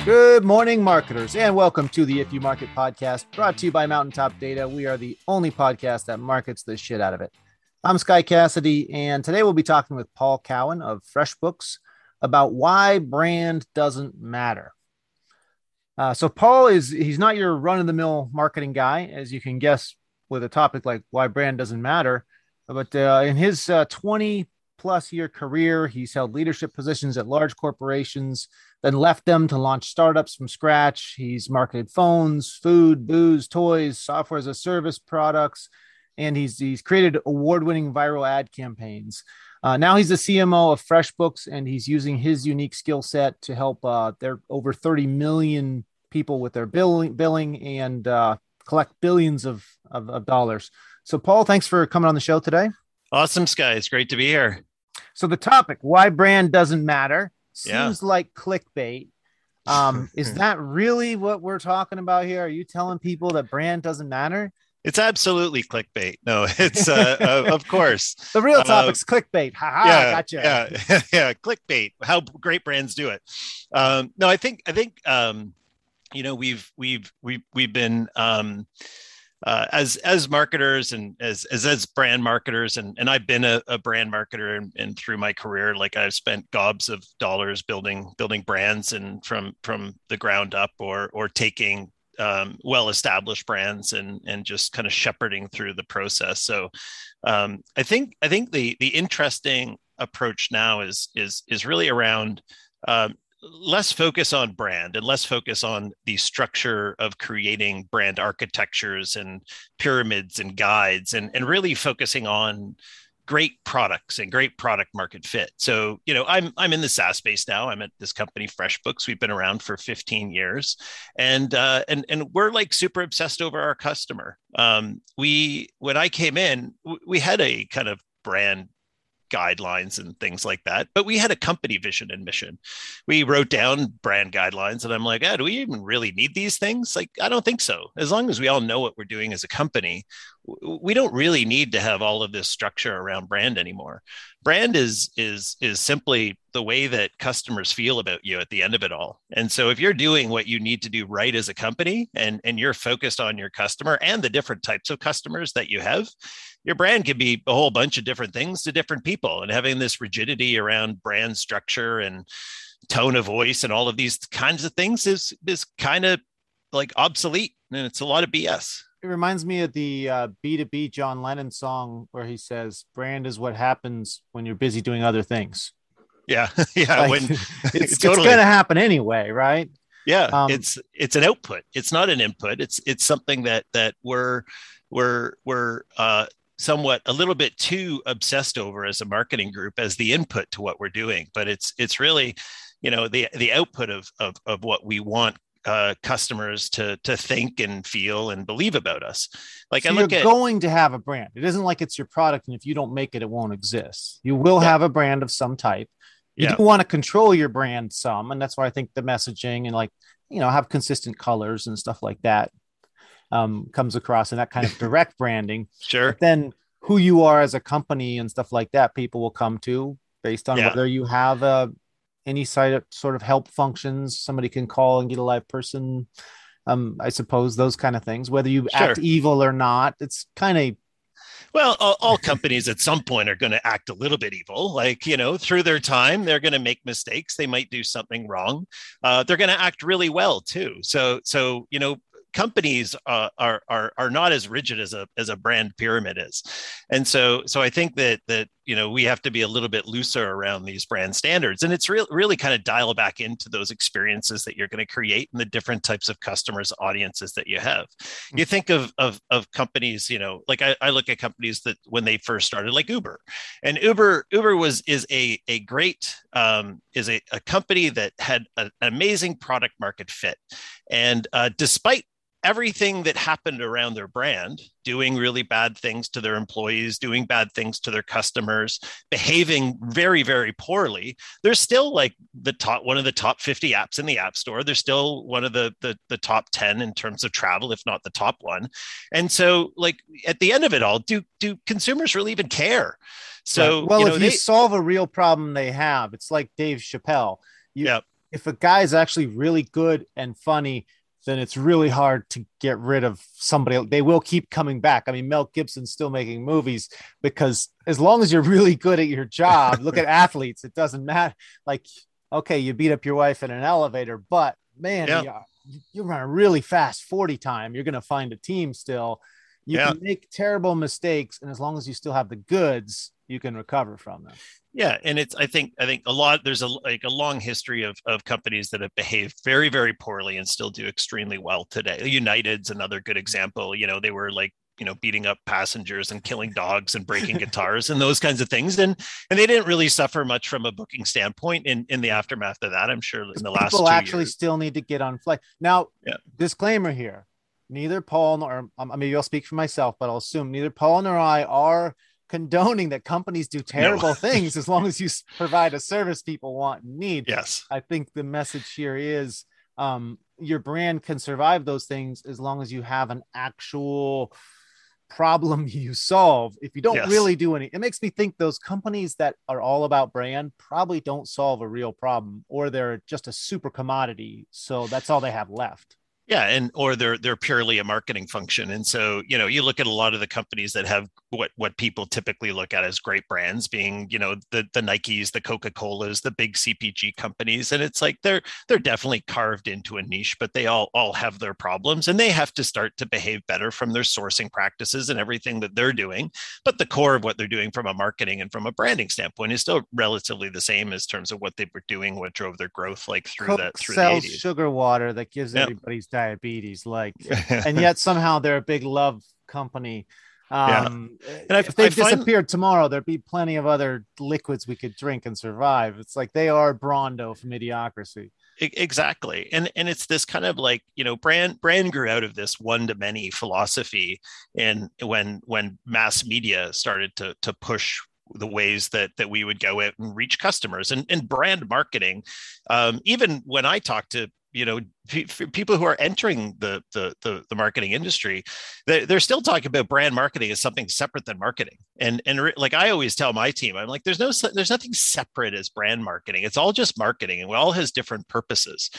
Good morning, marketers, and welcome to the If You Market podcast, brought to you by Mountaintop Data. We are the only podcast that markets the shit out of it. I'm Sky Cassidy, and today we'll be talking with Paul Cowan of FreshBooks about why brand doesn't matter. So Paul he's not your run-of-the-mill marketing guy, as you can guess with a topic like why brand doesn't matter. But in his 20-plus year career, he's held leadership positions at large corporations, then left them to launch startups from scratch. He's marketed phones, food, booze, toys, software as a service products, and he's created award-winning viral ad campaigns. Now he's the CMO of FreshBooks, and he's using his unique skill set to help their over 30 million people with their billing and collect billions of dollars. So, Paul, thanks for coming on the show today. Awesome, Sky. It's great to be here. So the topic, why brand doesn't matter, seems like clickbait. Is that really what we're talking about here? Are you telling people that brand doesn't matter? It's absolutely clickbait. No, it's of course. The real topic's clickbait. Yeah, gotcha. Yeah, clickbait. How great brands do it. No, I think we've been as marketers and as brand marketers, and I've been a brand marketer and through my career, like I've spent gobs of dollars building brands and from the ground up or taking well-established brands and just kind of shepherding through the process. So I think the interesting approach now is really around less focus on brand and less focus on the structure of creating brand architectures and pyramids and guides and really focusing on great products and great product market fit. So, I'm in the SaaS space now. I'm at this company, FreshBooks. We've been around for 15 years and we're like super obsessed over our customer. When I came in, we had a kind of brand guidelines and things like that, but we had a company vision and mission. We wrote down brand guidelines and I'm like, do we even really need these things? Like, I don't think so. As long as we all know what we're doing as a company, we don't really need to have all of this structure around brand anymore. Brand is simply the way that customers feel about you at the end of it all. And so if you're doing what you need to do right as a company and you're focused on your customer and the different types of customers that you have, your brand can be a whole bunch of different things to different people, and having this rigidity around brand structure and tone of voice and all of these kinds of things is kind of like obsolete, and it's a lot of BS. It reminds me of the B2B John Lennon song where he says, brand is what happens when you're busy doing other things. Yeah. Yeah. Like, it's totally going to happen anyway, right? Yeah. It's an output. It's not an input. It's something that we're somewhat a little bit too obsessed over as a marketing group as the input to what we're doing. But it's really, the output of what we want customers to think and feel and believe about us. Like, so you're going to have a brand. It isn't like it's your product, and if you don't make it, it won't exist. You will have a brand of some type. You do want to control your brand some, and that's why I think the messaging and have consistent colors and stuff like that comes across in that kind of direct branding. Sure. But then who you are as a company and stuff like that, people will come to based on whether you have any sort of help functions. Somebody can call and get a live person. I suppose those kind of things, whether you act evil or not, it's kind of. Well, all companies at some point are going to act a little bit evil, like, through their time, they're going to make mistakes. They might do something wrong. They're going to act really well too. So, companies are not as rigid as a brand pyramid is. And so I think that we have to be a little bit looser around these brand standards, and it's really kind of dial back into those experiences that you're going to create and the different types of customers, audiences that you have. You think of companies, like I look at companies that when they first started, like Uber, and Uber is a great a company that had an amazing product market fit. And despite everything that happened around their brand, doing really bad things to their employees, doing bad things to their customers, behaving very, very poorly, they're still like one of the top 50 apps in the App Store. They're still one of the top 10 in terms of travel, if not the top one. And so, like, at the end of it all, do consumers really even care? So, right. Well, if you solve a real problem they have, it's like Dave Chappelle. if a guy's actually really good and funny, then it's really hard to get rid of somebody. They will keep coming back. I mean, Mel Gibson's still making movies because as long as you're really good at your job, look at athletes, it doesn't matter. Like, okay, you beat up your wife in an elevator, but man, Yeah. you run a really fast 40 time, you're going to find a team still. You Yeah. can make terrible mistakes, and as long as you still have the goods, you can recover from them. Yeah, and it's I think a lot there's a long history of companies that have behaved very very poorly and still do extremely well today. United's another good example. They were like beating up passengers and killing dogs and breaking guitars and those kinds of things, and they didn't really suffer much from a booking standpoint in the aftermath of that. I'm sure in the last people 2 actually years. still need to get on flight now. Yeah. Disclaimer here: neither Paul nor maybe I'll speak for myself, but I'll assume neither Paul nor I are condoning that companies do terrible things as long as you provide a service people want and need. Yes. I think the message here is your brand can survive those things as long as you have an actual problem you solve. If you don't really do any, it makes me think those companies that are all about brand probably don't solve a real problem, or they're just a super commodity. So that's all they have left. Yeah, or they're purely a marketing function. And so, you look at a lot of the companies that have what people typically look at as great brands, being, the Nikes, the Coca-Colas, the big CPG companies. And it's like they're definitely carved into a niche, but they all have their problems, and they have to start to behave better from their sourcing practices and everything that they're doing. But the core of what they're doing from a marketing and from a branding standpoint is still relatively the same as terms of what they were doing, what drove their growth like through Coke that through sells the 80s. sugar water that gives everybody's diabetes, like, and yet somehow they're a big love company. And if they disappeared tomorrow, there'd be plenty of other liquids we could drink and survive. It's like they are Brondo from Idiocracy. Exactly. And it's this kind of like, brand grew out of this one to many philosophy. And when mass media started to push the ways that we would go out and reach customers and brand marketing, even when I talk to people who are entering the marketing industry, they're still talking about brand marketing as something separate than marketing. And like I always tell my team, I'm like, there's nothing separate as brand marketing. It's all just marketing, and it all has different purposes.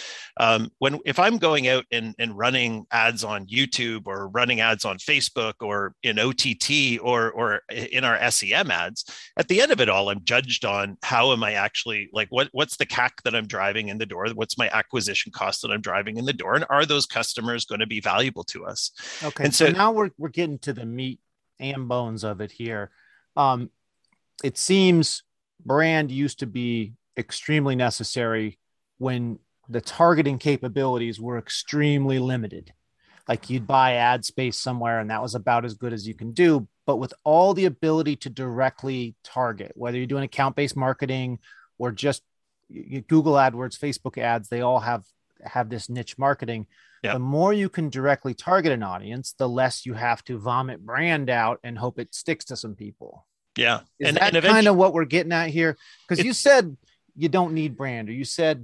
If I'm going out and running ads on YouTube or running ads on Facebook or in OTT or in our SEM ads, at the end of it all, I'm judged on how am I actually, like, what's the CAC that I'm driving in the door? What's my acquisition cost that I'm driving in the door? And are those customers going to be valuable to us? Okay. And so now we're getting to the meat and bones of it here. It seems brand used to be extremely necessary when the targeting capabilities were extremely limited. Like you'd buy ad space somewhere and that was about as good as you can do. But with all the ability to directly target, whether you're doing account-based marketing or just Google AdWords, Facebook ads, they all have this niche marketing. Yeah. The more you can directly target an audience, the less you have to vomit brand out and hope it sticks to some people. Yeah. Is that kind of what we're getting at here? Because you said you don't need brand, or you said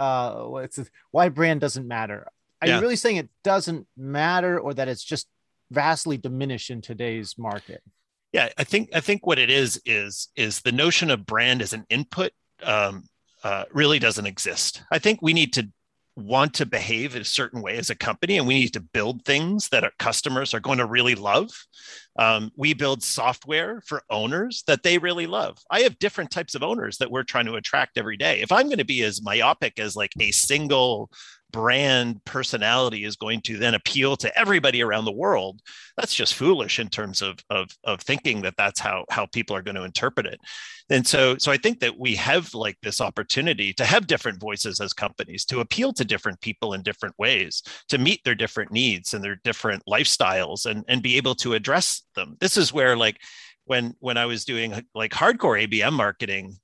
why brand doesn't matter. Are you really saying it doesn't matter, or that it's just vastly diminished in today's market? Yeah, I think what it is the notion of brand as an input really doesn't exist. I think we need to want to behave in a certain way as a company, and we need to build things that our customers are going to really love. We build software for owners that they really love. I have different types of owners that we're trying to attract every day. If I'm going to be as myopic as like a single brand personality is going to then appeal to everybody around the world, that's just foolish in terms of thinking that that's how people are going to interpret it. And so I think that we have like this opportunity to have different voices as companies, to appeal to different people in different ways, to meet their different needs and their different lifestyles, and be able to address them. This is where, like, when I was doing like hardcore ABM marketing,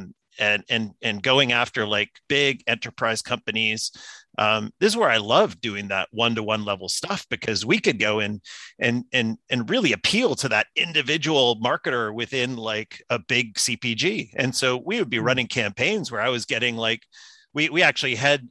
and going after like big enterprise companies, this is where I love doing that one-to-one level stuff, because we could go in and really appeal to that individual marketer within like a big CPG. And so we would be running campaigns where I was getting like, we actually had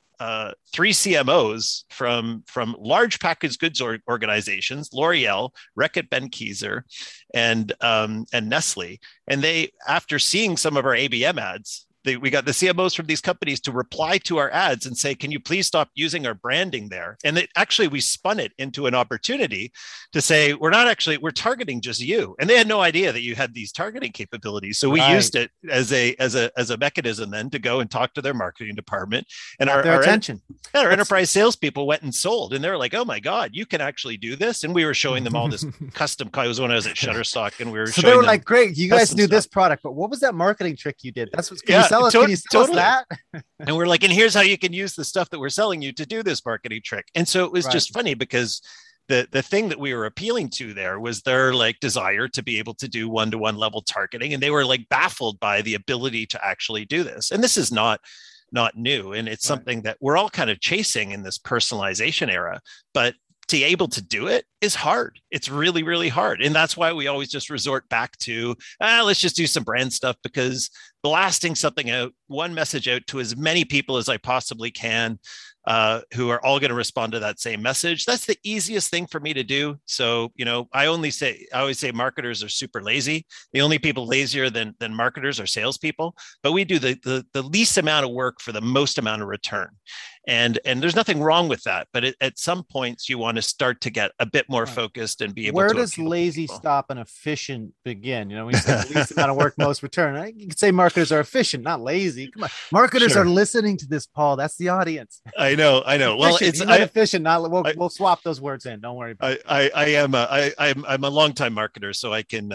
3 CMOs from large packaged goods organizations, L'Oreal, Reckitt Benckiser, and Nestle. And they, after seeing some of our ABM ads, we got the CMOs from these companies to reply to our ads and say, can you please stop using our branding there? And actually, we spun it into an opportunity to say, we're targeting just you. And they had no idea that you had these targeting capabilities. So we used it as a mechanism then to go and talk to their marketing department, and our attention. Our enterprise salespeople went and sold, and they're like, oh my God, you can actually do this. And we were showing them all this custom. It was when I was at Shutterstock, and we were so they were like, great, you guys do this product, but what was that marketing trick you did? That's what, can you sell us that? And we're like, and here's how you can use the stuff that we're selling you to do this marketing trick. And so it was just funny because the thing that we were appealing to there was their like desire to be able to do one-to-one level targeting. And they were like baffled by the ability to actually do this. And this is not new. And it's something that we're all kind of chasing in this personalization era, but to be able to do it is hard. It's really, really hard. And that's why we always just resort back to, let's just do some brand stuff, because blasting something out, one message out to as many people as I possibly can, who are all going to respond to that same message. That's the easiest thing for me to do. So, I always say marketers are super lazy. The only people lazier than marketers are salespeople, but we do the least amount of work for the most amount of return. And there's nothing wrong with that. But at some points you want to start to get a bit more focused and be able to. Where does lazy stop and efficient begin? We say the least amount of work, most return. You could say marketers are efficient, not lazy. Come on. Marketers are listening to this, Paul. That's the audience. I know. Well, it's efficient. We'll swap those words in. Don't worry about it. I'm a longtime marketer, so I can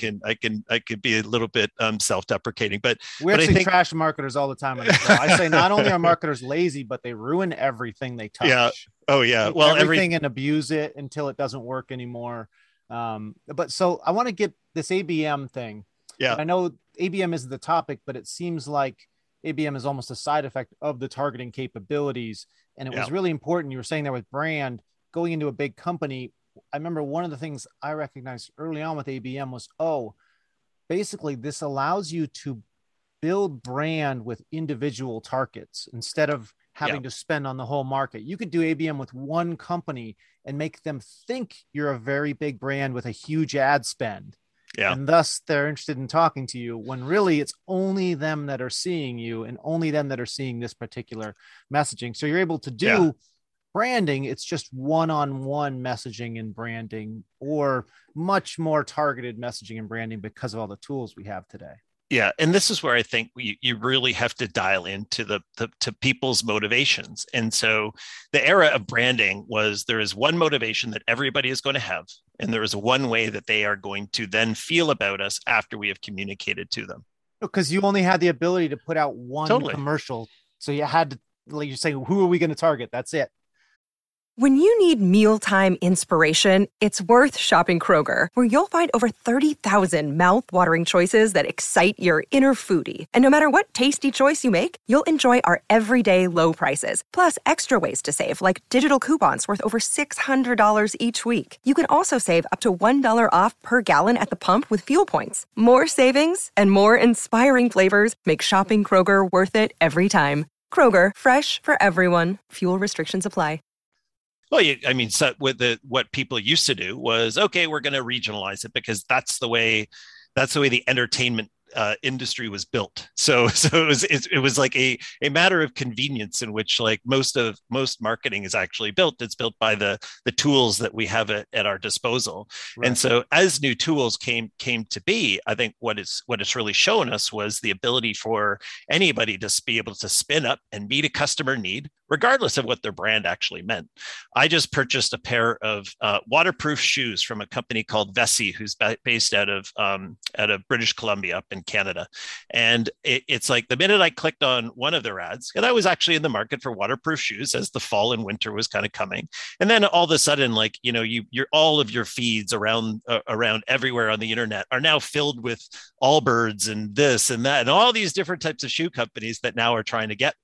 be a little bit self-deprecating. But we actually trash marketers all the time on this show. I say not only are marketers lazy, but they ruin everything they touch. Yeah. Oh yeah. Well, everything and abuse it until it doesn't work anymore. But so I want to get this ABM thing. Yeah. I know ABM is the topic, but it seems like ABM is almost a side effect of the targeting capabilities. And it was really important. You were saying there with brand going into a big company. I remember one of the things I recognized early on with ABM was, basically this allows you to build brand with individual targets instead of having to spend on the whole market. You could do ABM with one company and make them think you're a very big brand with a huge ad spend. Yeah. And thus they're interested in talking to you, when really it's only them that are seeing you and only them that are seeing this particular messaging. So you're able to do branding. It's just one-on-one messaging and branding, or much more targeted messaging and branding because of all the tools we have today. Yeah. And this is where I think you really have to dial into to people's motivations. And so the era of branding was, there is one motivation that everybody is going to have, and there is one way that they are going to then feel about us after we have communicated to them. Because you only had the ability to put out one commercial. So you had to, like you're saying, who are we going to target? That's it. When you need mealtime inspiration, it's worth shopping Kroger, where you'll find over 30,000 mouth-watering choices that excite your inner foodie. And no matter what tasty choice you make, you'll enjoy our everyday low prices, plus extra ways to save, like digital coupons worth over $600 each week. You can also save up to $1 off per gallon at the pump with fuel points. More savings and more inspiring flavors make shopping Kroger worth it every time. Kroger, fresh for everyone. Fuel restrictions apply. Well, so what people used to do was, okay, we're going to regionalize it because that's the way the entertainment industry was built. So it was like a matter of convenience, in which like most marketing is actually built. It's built by the tools that we have at our disposal. Right. And so as new tools came to be, I think what it's really shown us was the ability for anybody to be able to spin up and meet a customer need, regardless of what their brand actually meant. I just purchased a pair of waterproof shoes from a company called Vessi, who's based out of British Columbia up in Canada. And it's like the minute I clicked on one of their ads, and I was actually in the market for waterproof shoes as the fall and winter was kind of coming. And then all of a sudden, like, you're all of your feeds around everywhere on the internet are now filled with Allbirds and this and that, and all these different types of shoe companies that now are trying to get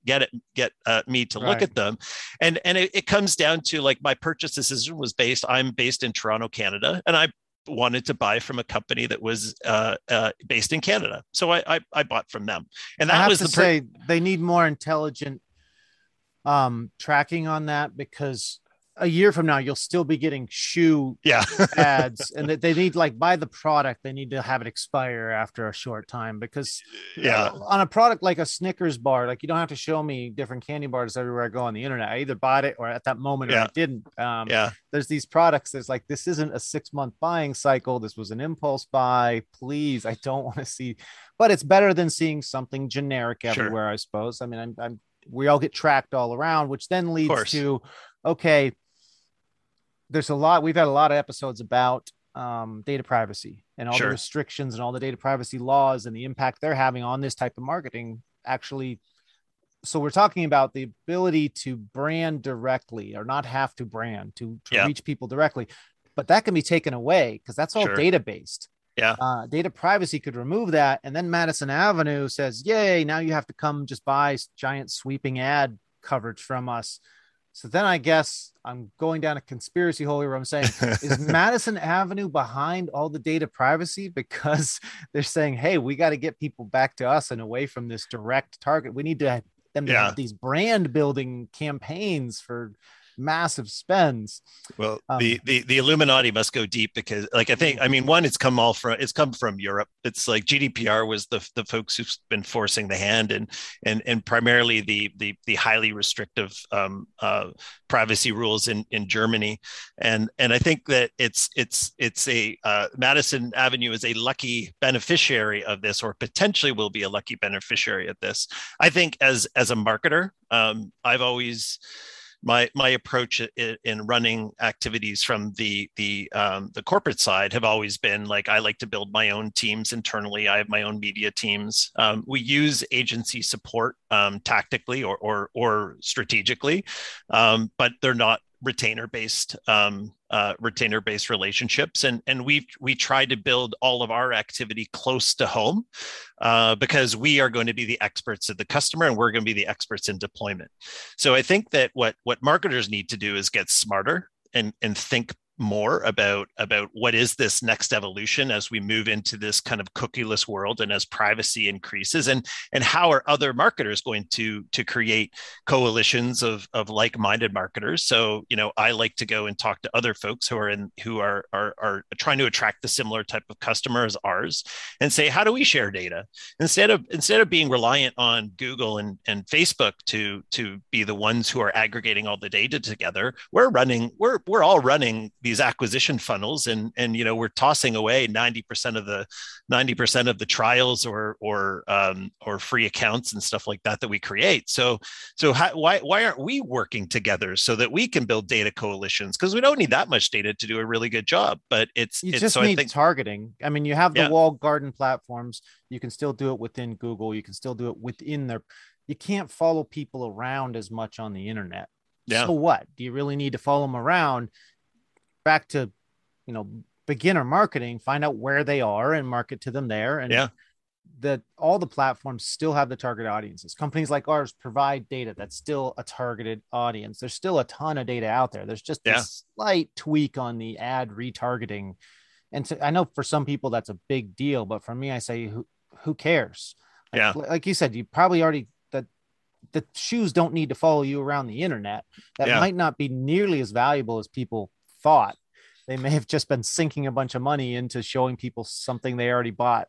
me to look at them. And it comes down to, like, my purchase decision was I'm based in Toronto, Canada, and I wanted to buy from a company that was based in Canada. So I bought from them. And that was they need more intelligent tracking on that, because a year from now, you'll still be getting shoe ads, and that they need, like, buy the product. They need to have it expire after a short time, because on a product like a Snickers bar, like, you don't have to show me different candy bars everywhere I go on the internet. I either bought it or at that moment or I didn't. There's these products. There's like, this isn't a 6-month buying cycle. This was an impulse buy. Please, I don't want to see, but it's better than seeing something generic everywhere, I suppose. I mean, we all get tracked all around, which then leads to, okay, we've had a lot of episodes about data privacy and all the restrictions and all the data privacy laws and the impact they're having on this type of marketing. Actually, so we're talking about the ability to brand directly, or not have to brand to reach people directly, but that can be taken away because that's all data based. Data privacy could remove that. And then Madison Avenue says, yay, now you have to come just buy giant sweeping ad coverage from us. So then I guess I'm going down a conspiracy hole here where I'm saying, is Madison Avenue behind all the data privacy? Because they're saying, hey, we got to get people back to us and away from this direct target. We need to have them to have these brand building campaigns for massive spends. Well, the Illuminati must go deep, because, like, it's come from Europe. It's like GDPR was the folks who've been forcing the hand, and primarily the highly restrictive privacy rules in Germany. And I think that it's Madison Avenue is a lucky beneficiary of this, or potentially will be a lucky beneficiary of this. I think as a marketer, I've always, my approach in running activities from the corporate side have always been, like, I like to build my own teams internally. I have my own media teams. We use agency support tactically or strategically, but they're not retainer-based relationships, and we try to build all of our activity close to home, because we are going to be the experts of the customer, and we're going to be the experts in deployment. So I think that what marketers need to do is get smarter and think more about what is this next evolution as we move into this kind of cookieless world, and as privacy increases, and how are other marketers going to create coalitions of like-minded marketers. So, I like to go and talk to other folks who are trying to attract the similar type of customer as ours, and say, how do we share data instead of being reliant on Google and Facebook to be the ones who are aggregating all the data together. We're all running these acquisition funnels, and we're tossing away 90% of the trials or free accounts and stuff like that we create. So why aren't we working together so that we can build data coalitions? Because we don't need that much data to do a really good job, but I think targeting. I mean, you have the walled garden platforms. You can still do it within Google. You can still do it within you can't follow people around as much on the internet. So what? Do you really need to follow them around? Back to, beginner marketing, find out where they are and market to them there. And that all the platforms still have the target audiences. Companies like ours provide data that's still a targeted audience. There's still a ton of data out there. There's just a slight tweak on the ad retargeting. And I know for some people that's a big deal, but for me, I say, who cares? Like you said, you probably already, the shoes don't need to follow you around the internet. That might not be nearly as valuable as people thought. They may have just been sinking a bunch of money into showing people something they already bought.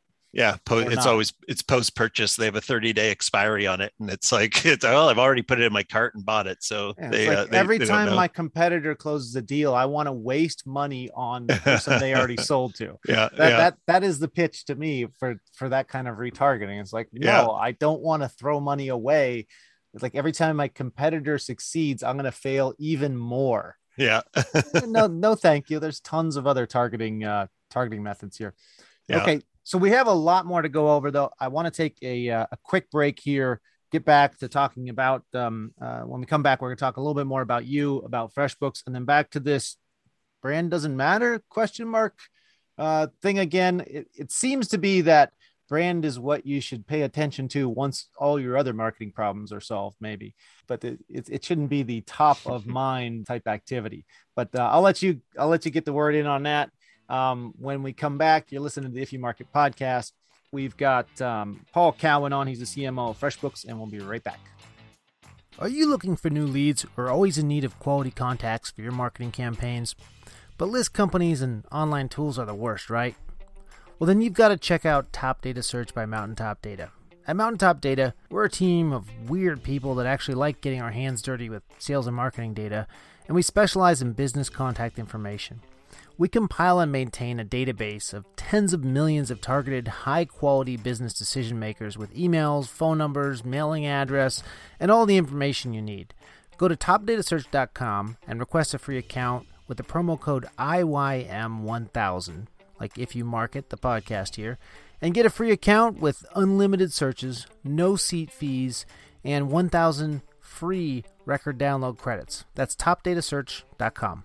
It's post-purchase. They have a 30-day expiry on it, and it's like, I've already put it in my cart and bought it. So every time my competitor closes a deal, I want to waste money on the person they already sold to. That is the pitch to me for that kind of retargeting. It's like, no, I don't want to throw money away. It's like, every time my competitor succeeds, I'm going to fail even more. No, thank you. There's tons of other targeting methods here. Okay. So we have a lot more to go over, though. I want to take a quick break here, get back to talking about, when we come back, we're going to talk a little bit more about you, about FreshBooks, and then back to this brand doesn't matter ? Thing again. It seems to be that brand is what you should pay attention to once all your other marketing problems are solved, maybe, but it shouldn't be the top of mind type activity. But I'll let you get the word in on that. When we come back, you're listening to the If You Market podcast. We've got Paul Cowan on. He's the CMO of FreshBooks, and we'll be right back. Are you looking for new leads or always in need of quality contacts for your marketing campaigns? But list companies and online tools are the worst, right? Well, then you've got to check out Top Data Search by Mountaintop Data. At Mountaintop Data, we're a team of weird people that actually like getting our hands dirty with sales and marketing data, and we specialize in business contact information. We compile and maintain a database of tens of millions of targeted, high-quality business decision makers with emails, phone numbers, mailing address, and all the information you need. Go to topdatasearch.com and request a free account with the promo code IYM1000, like If You Market, the podcast here, and get a free account with unlimited searches, no seat fees, and 1,000 free record download credits. That's topdatasearch.com.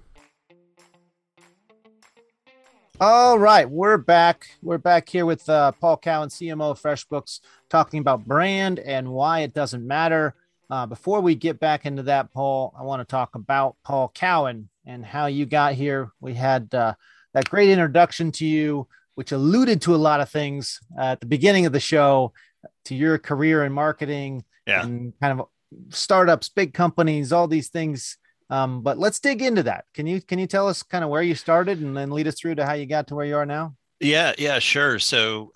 All right, we're back. We're back here with Paul Cowan, CMO of FreshBooks, talking about brand and why it doesn't matter. Before we get back into that, Paul, I want to talk about Paul Cowan and how you got here. We had that great introduction to you, which alluded to a lot of things at the beginning of the show, to your career in marketing and kind of startups, big companies, all these things. But let's dig into that. Can you tell us kind of where you started and then lead us through to how you got to where you are now? Yeah, sure. So,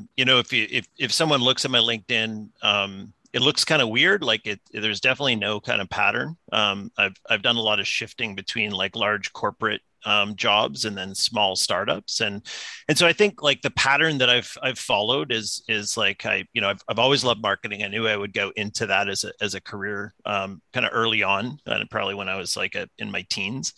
if someone looks at my LinkedIn, it looks kind of weird. Like there's definitely no kind of pattern. I've done a lot of shifting between like large corporate jobs and then small startups, and so I think like the pattern that I've followed is like I've always loved marketing. I knew I would go into that as a career kind of early on, and probably when I was like in my teens.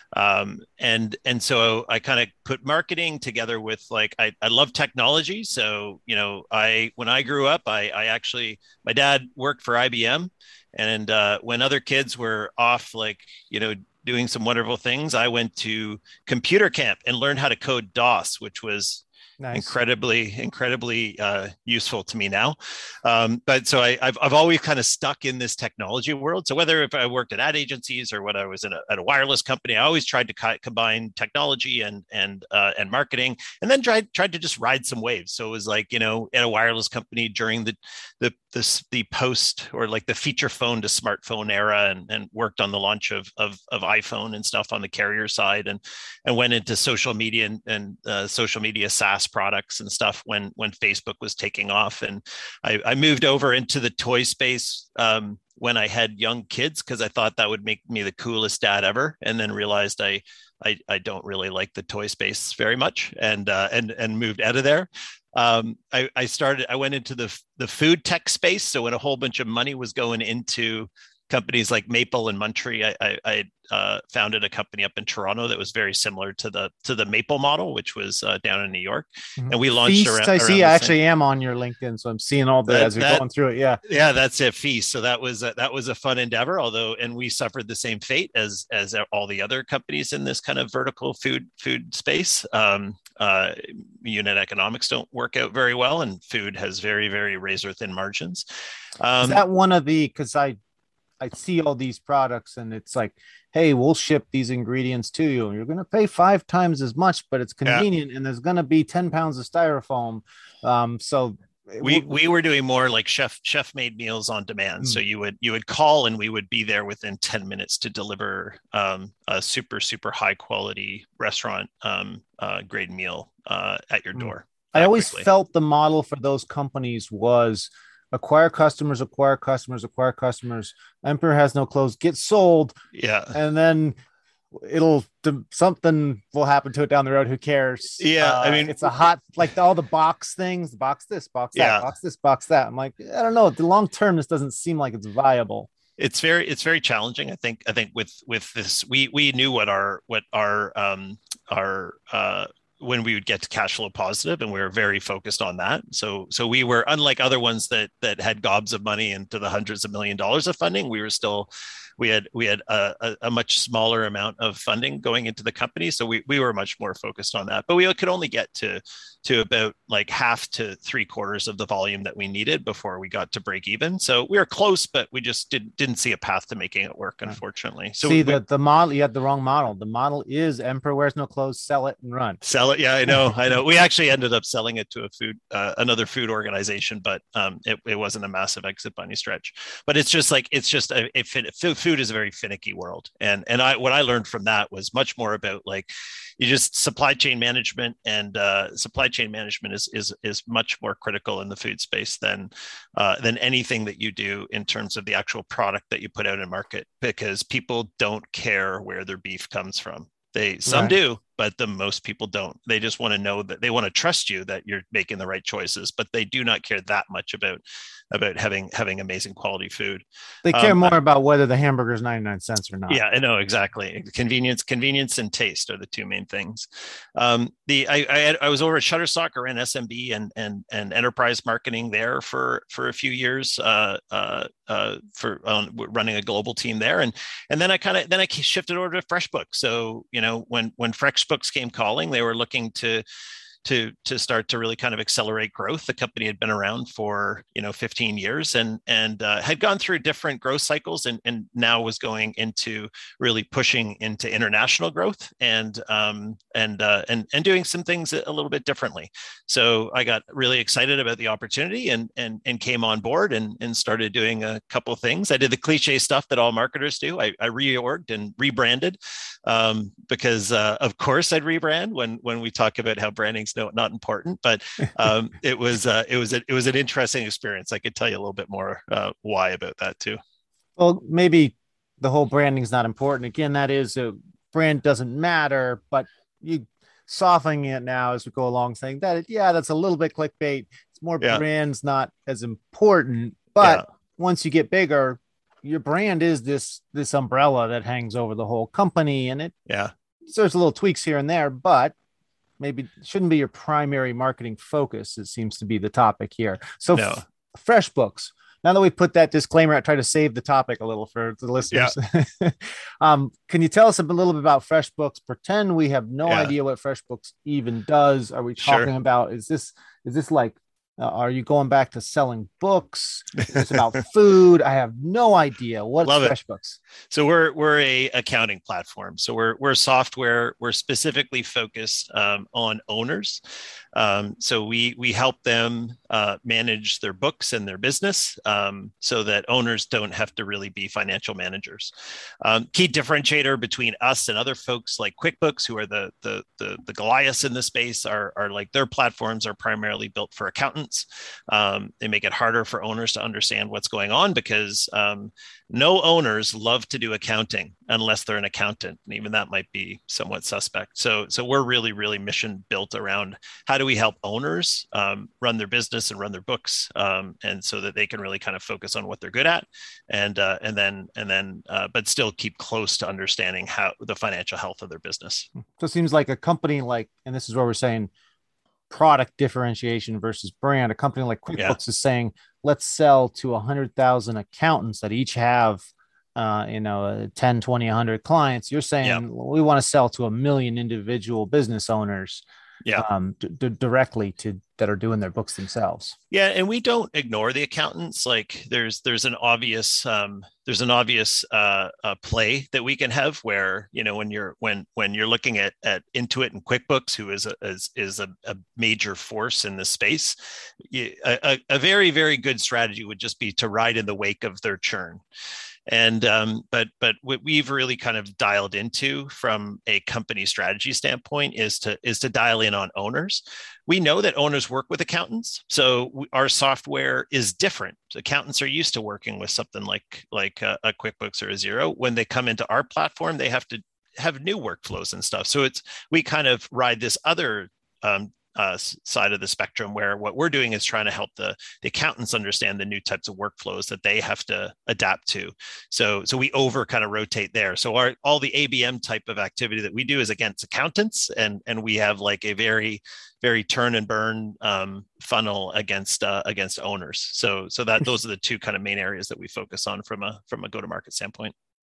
And so I kind of put marketing together with like, I love technology. So, when I grew up, I actually, my dad worked for IBM, and when other kids were off, like, doing some wonderful things, I went to computer camp and learned how to code DOS, which was nice. incredibly useful to me now. But so I've always kind of stuck in this technology world. So whether if I worked at ad agencies or when I was at a wireless company, I always tried to combine technology and marketing, and then tried to just ride some waves. So it was like, at a wireless company during the post or like the feature phone to smartphone era, and worked on the launch of iPhone and stuff on the carrier side, and went into social media and social media SaaS products and stuff when Facebook was taking off. And I moved over into the toy space when I had young kids, because I thought that would make me the coolest dad ever, and then realized I don't really like the toy space very much, and moved out of there. I went into the food tech space. So when a whole bunch of money was going into companies like Maple and Muntree, I founded a company up in Toronto that was very similar to the Maple model, which was down in New York. Mm-hmm. And we launched Feast, I see. I actually am on your LinkedIn, so I'm seeing all that as you're going through it. Yeah, that's it. Feast. So that was a fun endeavor. And we suffered the same fate as all the other companies in this kind of vertical food space. Unit economics don't work out very well, and food has very, very razor thin margins. Is that one of the, because I see all these products and it's like, hey, we'll ship these ingredients to you. You're going to pay 5 times as much, but it's convenient, and there's going to be 10 pounds of styrofoam. So we were doing more like chef made meals on demand. So you would call and we would be there within 10 minutes to deliver a super, super high quality restaurant grade meal at your door. I always felt the model for those companies was acquire customers. Emperor has no clothes, get sold. Yeah. And then something will happen to it down the road. Who cares? Yeah. I mean, it's a hot, like all the box things, box this, box that, box this, box that. I'm like, I don't know. The long term, this doesn't seem like it's viable. It's very challenging. I think with this, we knew what our when we would get to cash flow positive, and we were very focused on that. So we were, unlike other ones that had gobs of money into the hundreds of $1 millions of funding, we were still we had a much smaller amount of funding going into the company, so we were much more focused on that. But we could only get to about like half to three quarters of the volume that we needed before we got to break even. So we were close, but we just didn't see a path to making it work, unfortunately. So the model, you had the wrong model. The model is Emperor wears no clothes, sell it and run. Sell it. Yeah, I know. We actually ended up selling it to another food organization, but it wasn't a massive exit by any stretch. But it's just food is a very finicky world. And what I learned from that was much more about like, you just supply chain management, and supply chain management is much more critical in the food space than anything that you do in terms of the actual product that you put out in market, because people don't care where their beef comes from. Some do, but most people don't. They just want to know that they want to trust you that you're making the right choices, but they do not care that much about having amazing quality food. They care more about whether the hamburger is 99 cents or not. Yeah, I know, exactly. Convenience and taste are the two main things. I was over at Shutterstock, I ran SMB and enterprise marketing there for a few years, for running a global team there, and then I shifted over to FreshBooks. So when FreshBooks came calling, they were looking to start to really kind of accelerate growth. The company had been around for 15 years and had gone through different growth cycles, and now was going into really pushing into international growth and doing some things a little bit differently. So I got really excited about the opportunity and came on board and started doing a couple of things. I did the cliche stuff that all marketers do. I reorged and rebranded, because of course I'd rebrand when we talk about how branding's not important, but it was an interesting experience. I could tell you a little bit more why about that too. Well, maybe the whole branding's not important. Again, that is a brand doesn't matter, but you softening it now as we go along, saying that that's a little bit clickbait. It's more brand's not as important, but once you get bigger, your brand is this umbrella that hangs over the whole company, and there's little tweaks here and there, but maybe shouldn't be your primary marketing focus. It seems to be the topic here. So FreshBooks, now that we put that disclaimer, I try to save the topic a little for the listeners. Can you tell us a little bit about FreshBooks? Pretend we have no idea what FreshBooks even does. Are we talking about, is this like, are you going back to selling books? Is this about food? I have no idea. What's FreshBooks? So we're a accounting platform. So we're software. We're specifically focused on owners. So we help them manage their books and their business, so that owners don't have to really be financial managers. Key differentiator between us and other folks like QuickBooks, who are the Goliaths in the space, are like their platforms are primarily built for accountants. They make it harder for owners to understand what's going on, because no owners love to do accounting unless they're an accountant, and even that might be somewhat suspect. So we're really, really mission built around how do we help owners run their business and run their books, and so that they can really kind of focus on what they're good at, and then but still keep close to understanding how the financial health of their business. So it seems like a company like, and this is where we're saying product differentiation versus brand. A company like QuickBooks is saying, let's sell to 100,000 accountants that each have 10, 20, 100 clients. You're saying we want to sell to 1 million individual business owners directly that are doing their books themselves. Yeah, and we don't ignore the accountants. Like there's an obvious play that we can have where when you're looking at Intuit and QuickBooks, who is a major force in this space, a very, very good strategy would just be to ride in the wake of their churn. And but what we've really kind of dialed into from a company strategy standpoint is to dial in on owners. We know that owners work with accountants, so our software is different. Accountants are used to working with something like a QuickBooks or a Xero. When they come into our platform, they have to have new workflows and stuff. So we kind of ride this other side of the spectrum, where what we're doing is trying to help the accountants understand the new types of workflows that they have to adapt to. So we kind of rotate there. So all the ABM type of activity that we do is against accountants, and we have like a very, very turn and burn funnel against owners. So that those are the two kind of main areas that we focus on from a go-to-market standpoint.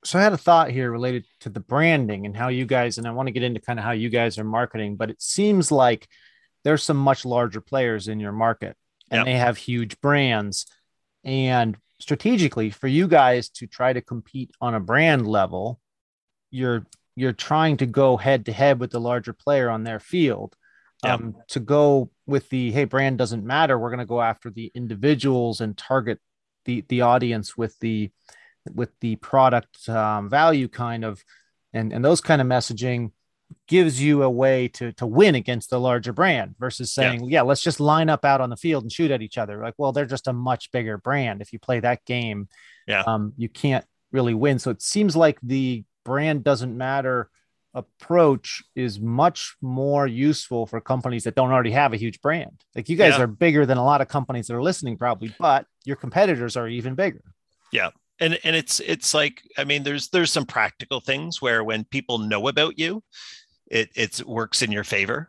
So I had a thought here related to the branding and how you guys, and I want to get into kind of how you guys are marketing, but it seems like there's some much larger players in your market and Yeah. they have huge brands. And strategically for you guys to try to compete on a brand level, you're you're trying to go head to head with the larger player on their field. Yeah. To go with the hey, brand doesn't matter. We're going to go after the individuals and target the audience with the product value kind of and those kind of messaging gives you a way to win against the larger brand versus Yeah. saying, yeah, let's just line up out on the field and shoot at each other. Like, well, they're just a much bigger brand. If you play that game, Yeah. you can't really win. So it seems like the brand doesn't matter approach is much more useful for companies that don't already have a huge brand. Like you guys Yeah. are bigger than a lot of companies that are listening probably, but your competitors are even bigger. Yeah. And it's like, I mean, there's some practical things where when people know about you, it works in your favor.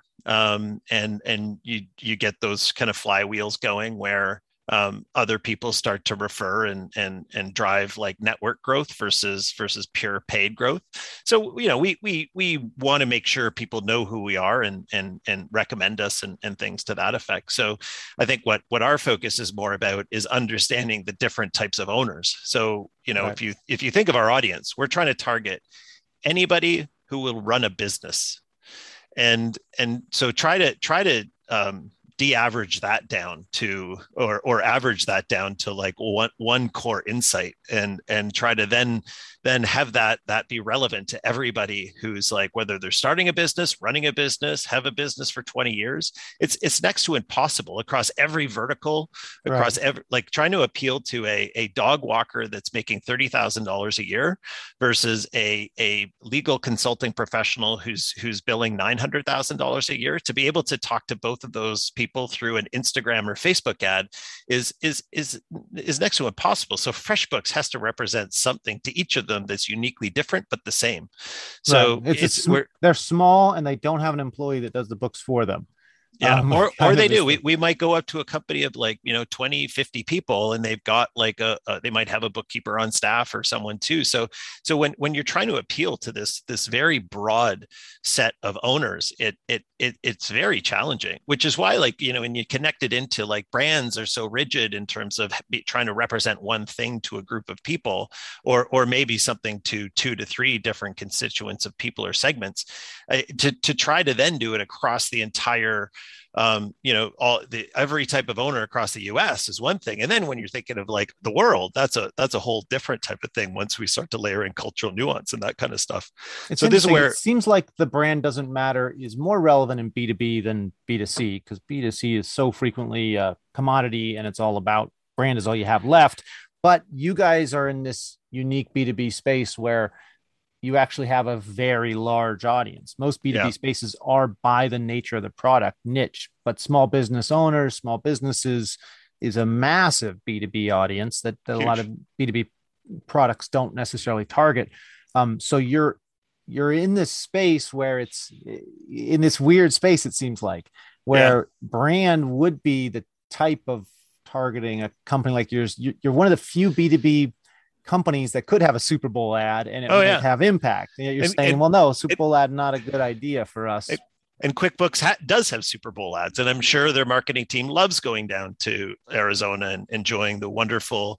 And you get those kind of flywheels going where other people start to refer and drive like network growth versus pure paid growth. So we want to make sure people know who we are and recommend us and things to that effect. So I think what our focus is more about is understanding the different types of owners. So Right. if you think of our audience, we're trying to target anybody who will run a business, and so try to de-average that down to or average that down to like one core insight and try to then have that be relevant to everybody who's like, whether they're starting a business, running a business, have a business for 20 years. It's next to impossible across every vertical, across Right. every, like trying to appeal to a dog walker that's making $30,000 a year versus a legal consulting professional who's billing $900,000 a year. To be able to talk to both of those people through an Instagram or Facebook ad is next to impossible. So FreshBooks has to represent something to each of them that's uniquely different but the same. Right. So They're small and they don't have an employee that does the books for them. yeah, or Kind they of is do. We might go up to a company of like 20, 50 people, and they've got like they might have a bookkeeper on staff or someone too. So when you're trying to appeal to this very broad set of owners, it's very challenging. Which is why, like, when you connect it into like brands are so rigid in terms of trying to represent one thing to a group of people, or maybe something to 2 to 3 different constituents of people or segments, to try to then do it across the entire every type of owner across the US is one thing. And then when you're thinking of like the world, that's a whole different type of thing once we start to layer in cultural nuance and that kind of stuff. It's So this is interesting. where It seems like the brand doesn't matter is more relevant in B2B than B2C because B2C is so frequently a commodity and it's all about brand is all you have left. But you guys are in this unique B2B space where you actually have a very large audience. Most B2B yeah, spaces are by the nature of the product niche, but small business owners, small businesses is a massive B2B audience that a lot huge. of B2B products don't necessarily target. So you're in this space where it's in this weird space, it seems like, Yeah. where brand would be the type of targeting a company like yours. You're one of the few B2B companies that could have a Super Bowl ad and it Oh might yeah. have impact. And you're And, saying, and well, no, Super it, Bowl ad, not a good idea for us. and QuickBooks does have Super Bowl ads, and I'm sure their marketing team loves going down to Arizona and enjoying the wonderful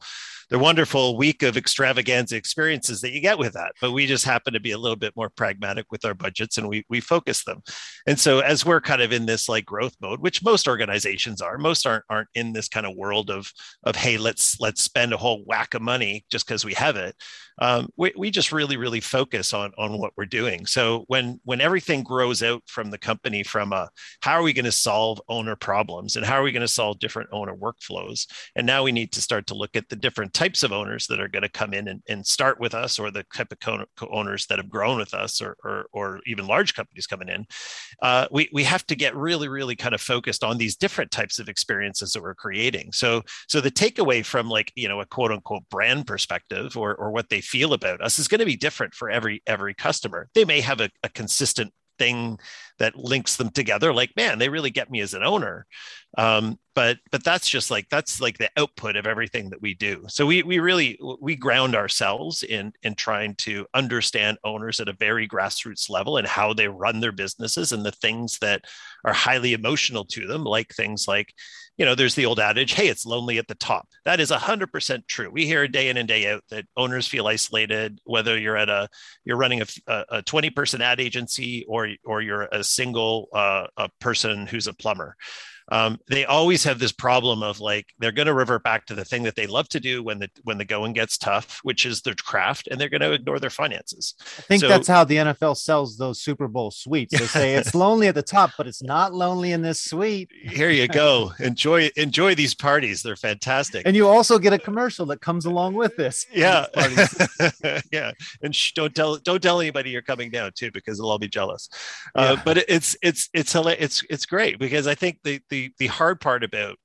week of extravaganza experiences that you get with that. But we just happen to be a little bit more pragmatic with our budgets, and we focus them. And so as we're kind of in this like growth mode, which most organizations are, most aren't in this kind of world of hey, let's spend a whole whack of money just because we have it. We just really focus on what we're doing. So when everything grows out from the company from how are we going to solve owner problems and how are we going to solve different owner workflows, and now we need to start to look at the different types of owners that are going to come in and start with us, or the type of owners that have grown with us, or even large companies coming in. We have to get really kind of focused on these different types of experiences that we're creating. So the takeaway from like a quote unquote brand perspective or what they feel about us is going to be different for every customer. They may have a consistent thing that links them together, like, man, they really get me as an owner. But that's just like, that's like the output of everything that we do. So we really, we ground ourselves in trying to understand owners at a very grassroots level and how they run their businesses and the things that are highly emotional to them, like things like, there's the old adage, hey, it's lonely at the top. That is 100% true. We hear day in and day out that owners feel isolated, whether you're running a 20-person ad agency or you're a single a person who's a plumber. They always have this problem of like, they're going to revert back to the thing that they love to do when the going gets tough, which is their craft, and they're going to ignore their finances. I think that's how the NFL sells those Super Bowl suites. They say it's lonely at the top, but it's not lonely in this suite. Here you go. Enjoy these parties. They're fantastic. And you also get a commercial that comes along with this. Yeah. Yeah. And don't tell anybody you're coming down too, because they'll all be jealous. Yeah. But it's great, because I think the hard part about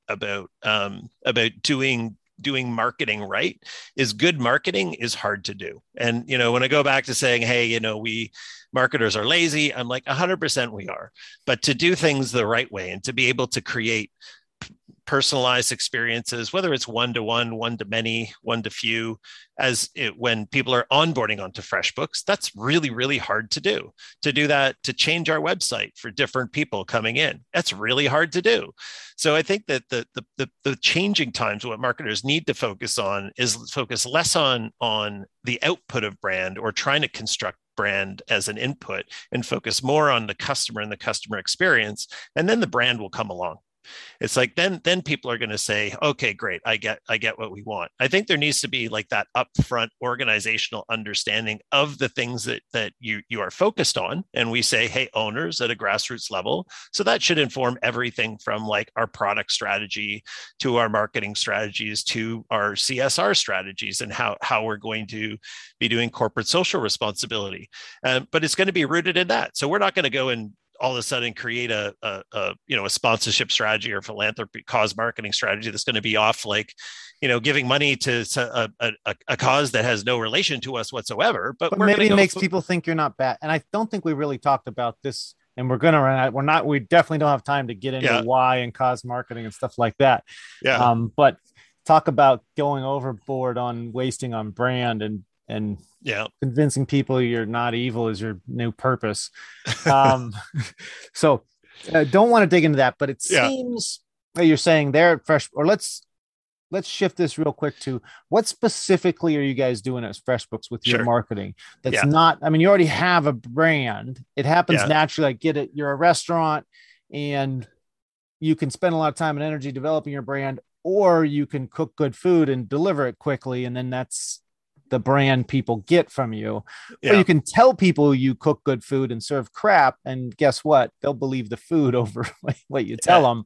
doing marketing right is good marketing is hard to do. And when I go back to saying, hey, we marketers are lazy, I'm like 100% we are. But to do things the right way and to be able to create personalized experiences, whether it's one-to-one, one-to-many, one-to-few, when people are onboarding onto FreshBooks, that's really, really hard to do. To do that, to change our website for different people coming in, that's really hard to do. So I think that the changing times, what marketers need to focus on is focus less on the output of brand or trying to construct brand as an input, and focus more on the customer and the customer experience, and then the brand will come along. It's like then people are going to say, okay, great, I get what we want. I think there needs to be like that upfront organizational understanding of the things that you are focused on. And we say, hey, owners at a grassroots level. So that should inform everything from like our product strategy to our marketing strategies to our CSR strategies and how we're going to be doing corporate social responsibility. But it's going to be rooted in that. So we're not going to go and all of a sudden create a sponsorship strategy or philanthropy cause marketing strategy that's going to be off like, giving money to a cause that has no relation to us whatsoever. But maybe it makes people think you're not bad. And I don't think we really talked about this, and we're going to run out. We definitely don't have time to get into why and cause marketing and stuff like that. Yeah. But talk about going overboard on wasting on brand and convincing people you're not evil is your new purpose. So don't want to dig into that, but it seems that you're saying they're fresh, or let's shift this real quick to what specifically are you guys doing as FreshBooks with your marketing? That's not, I mean, you already have a brand. It happens naturally. I get it. You're a restaurant and you can spend a lot of time and energy developing your brand, or you can cook good food and deliver it quickly. And then that's the brand people get from you. Or you can tell people you cook good food and serve crap, and guess what? They'll believe the food over what you tell them.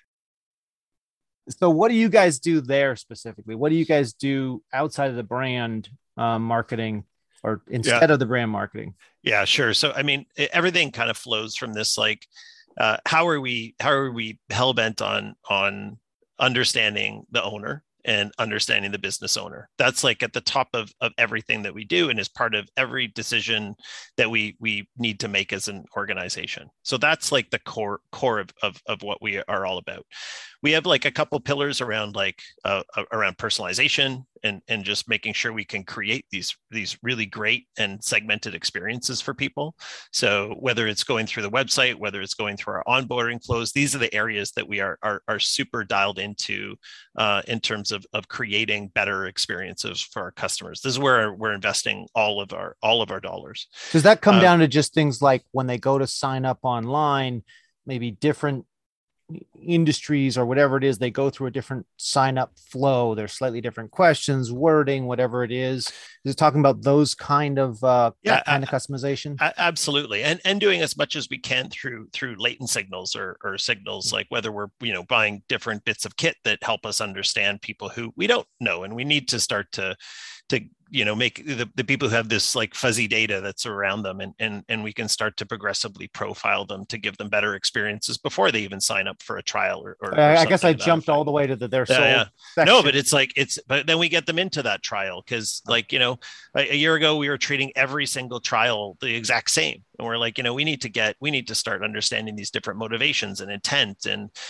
So what do you guys do there specifically? What do you guys do outside of the brand marketing, or instead of the brand marketing? Yeah, sure. So, I mean, everything kind of flows from this, like, how are we hell-bent on understanding the owner and understanding the business owner? That's like at the top of everything that we do, and is part of every decision that we need to make as an organization. So that's like the core of what we are all about. We have like a couple pillars around around personalization and just making sure we can create these really great and segmented experiences for people. So whether it's going through the website, whether it's going through our onboarding flows, these are the areas that we are super dialed into in terms of creating better experiences for our customers. This is where we're investing all of our dollars. Does that come down to just things like when they go to sign up online, maybe different industries or whatever it is, they go through a different sign up flow? There's slightly different questions, wording, whatever it is. Is it talking about those kind of that kind of customization? Absolutely. And doing as much as we can through latent signals or signals, like whether we're, buying different bits of kit that help us understand people who we don't know. And we need to start to make the people who have this like fuzzy data that's around them, and we can start to progressively profile them to give them better experiences before they even sign up for a trial or I guess I jumped all the way to their sold section. No, but but then we get them into that trial because like, a year ago we were treating every single trial the exact same. And we're like, we need to start understanding these different motivations and intent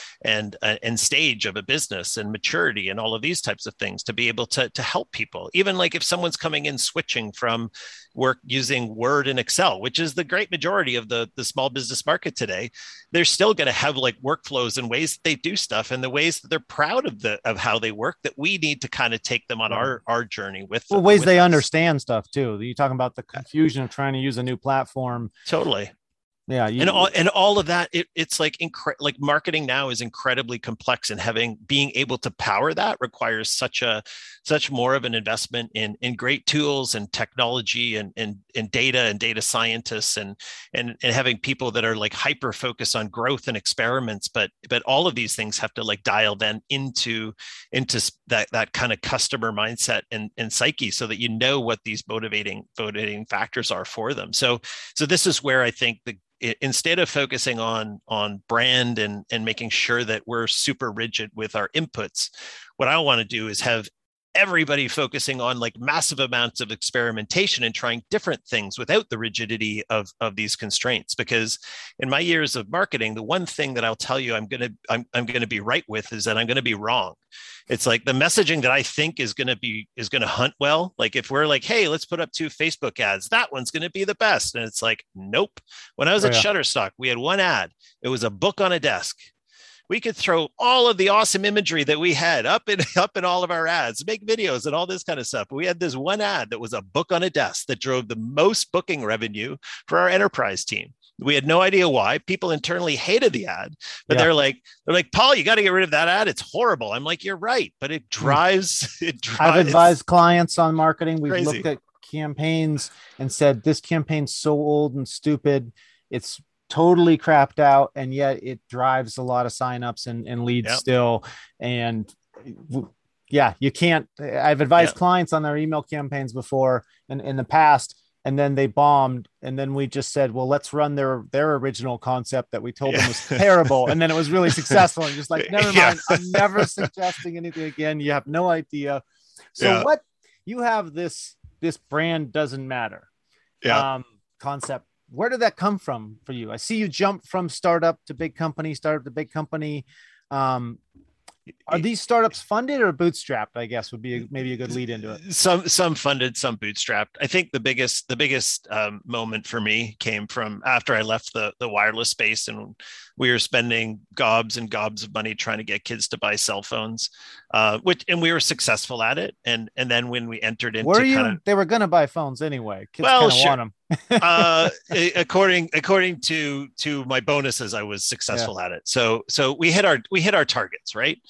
and stage of a business and maturity and all of these types of things to be able to help people. Even like if someone's coming in switching from work using Word and Excel, which is the great majority of the small business market today, they're still going to have like workflows and ways that they do stuff and the ways that they're proud of how they work, that we need to kind of take them on our journey with them. Well, ways they understand stuff too. You're talking about the confusion of trying to use a new platform. Totally. Yeah. And all of that, it's like like marketing now is incredibly complex, and being able to power that requires such more of an investment in great tools and technology and data and data scientists and having people that are like hyper focused on growth and experiments. But all of these things have to like dial then into that kind of customer mindset and psyche, so that what these motivating factors are for them. So this is where I think instead of focusing on brand and making sure that we're super rigid with our inputs, what I want to do is have everybody focusing on like massive amounts of experimentation and trying different things without the rigidity of these constraints. Because in my years of marketing, the one thing that I'll tell you I'm going to be right with is that I'm going to be wrong. It's like the messaging that I think is going to hunt well. Like if we're like, hey, let's put up 2 Facebook ads, that one's going to be the best. And it's like, nope. When I was at Shutterstock, we had one ad. It was a book on a desk. We could throw all of the awesome imagery that we had up in all of our ads, make videos and all this kind of stuff. But we had this one ad that was a book on a desk that drove the most booking revenue for our enterprise team. We had no idea why. People internally hated the ad, but they're like, Paul, you got to get rid of that ad. It's horrible. I'm like, you're right, but it drives. I've advised clients on marketing. We've looked at campaigns and said, this campaign's so old and stupid. It's totally crapped out, and yet it drives a lot of signups and leads still. And you can't. I've advised clients on their email campaigns before and in the past, and then they bombed. And then we just said, well, let's run their original concept that we told them was terrible, and then it was really successful. And just like, never mind, I'm never suggesting anything again. You have no idea. So what you have this brand doesn't matter concept. Where did that come from for you? I see you jump from startup to big company. Are these startups funded or bootstrapped? I guess would be maybe a good lead into it. Some funded, some bootstrapped. I think the biggest moment for me came from after I left the wireless space, and we were spending gobs and gobs of money trying to get kids to buy cell phones, and we were successful at it. And then when we entered into they were going to buy phones anyway. Kids want them. According to my bonuses, I was successful at it. So we hit our targets, right?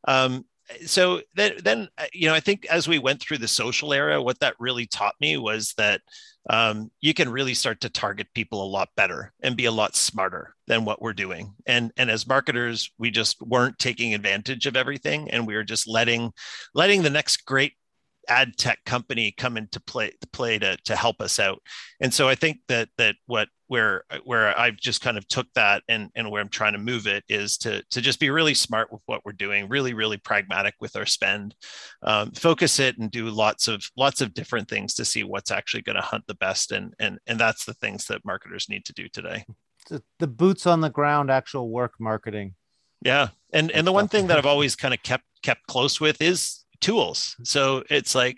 So then I think as we went through the social era, what that really taught me was that you can really start to target people a lot better and be a lot smarter than what we're doing. And as marketers, we just weren't taking advantage of everything, and we were just letting the next great ad tech company come into play to help us out. And so I think that where I've just kind of took that and where I'm trying to move it is to just be really smart with what we're doing, really, really pragmatic with our spend, focus it and do lots of different things to see what's actually going to hunt the best. And that's the things that marketers need to do today. The boots on the ground, actual work marketing. Yeah. And the one thing that I've always kind of kept close with is tools. So it's like,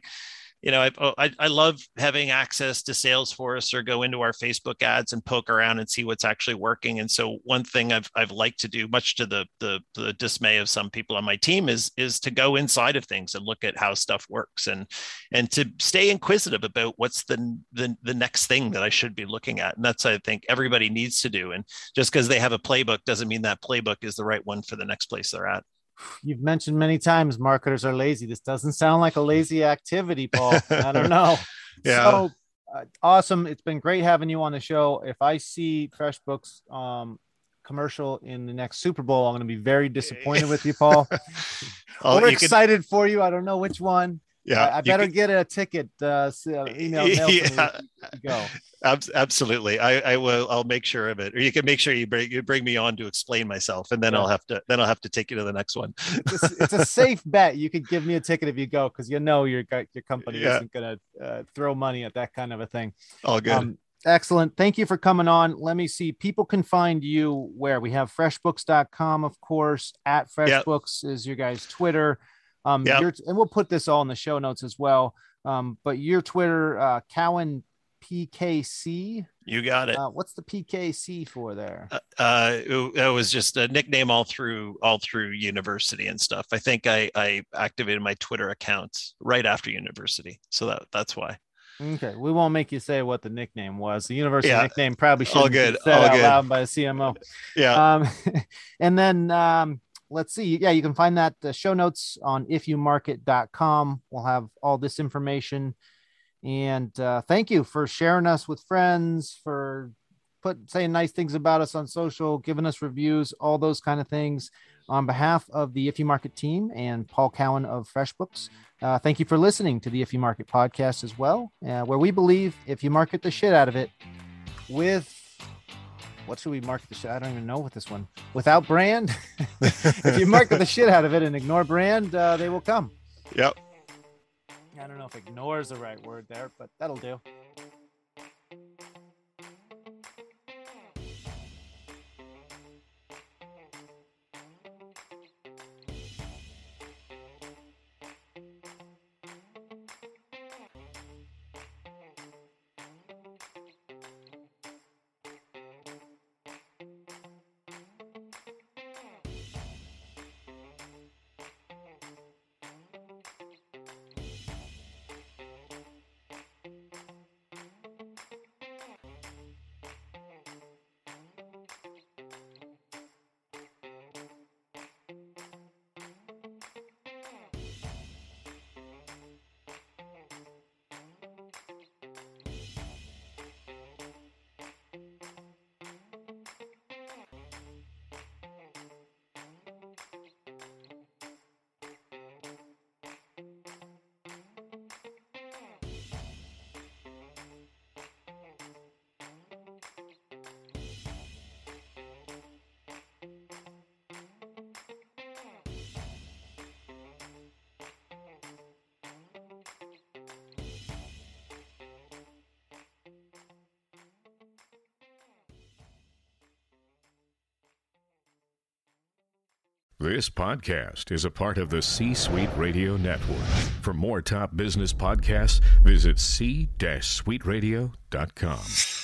I love having access to Salesforce or go into our Facebook ads and poke around and see what's actually working. And so one thing I've liked to do, much to the dismay of some people on my team, is to go inside of things and look at how stuff works and to stay inquisitive about what's the next thing that I should be looking at. And that's, I think, everybody needs to do. And just because they have a playbook doesn't mean that playbook is the right one for the next place they're at. You've mentioned many times marketers are lazy. This doesn't sound like a lazy activity, Paul. I don't know. Yeah. So awesome. It's been great having you on the show. If I see FreshBooks commercial in the next Super Bowl, I'm going to be very disappointed with you, Paul. We're excited for you. I don't know which one. Yeah, I better get a ticket. Email yeah, go. Absolutely. I will. I'll make sure of it. Or you can make sure you bring me on to explain myself, and then I'll have to take you to the next one. It's a safe bet. You could give me a ticket if you go, because your company isn't going to throw money at that kind of a thing. All good. Excellent. Thank you for coming on. Let me see. People can find you where? We have freshbooks.com, of course. At FreshBooks is your guys' Twitter. And we'll put this all in the show notes as well. But your Twitter, Cowan PKC. You got it. What's the PKC for there? It was just a nickname all through university and stuff. I think I activated my Twitter account right after university, so that's why. Okay, we won't make you say what the nickname was. The university nickname probably shouldn't be said all out good. loud by the CMO. Yeah. And then let's see. Yeah, you can find that show notes on ifyoumarket.com. We'll have all this information. And thank you for sharing us with friends, for saying nice things about us on social, giving us reviews, all those kind of things. On behalf of the If You Market team and Paul Cowan of FreshBooks, thank you for listening to the If You Market podcast as well, where we believe if you market the shit out of it with, what should we market the shit? I don't even know with this one. Without brand. If you market the shit out of it and ignore brand, they will come. Yep. I don't know if ignore is the right word there, but that'll do. This podcast is a part of the C-Suite Radio Network. For more top business podcasts, visit c-suiteradio.com.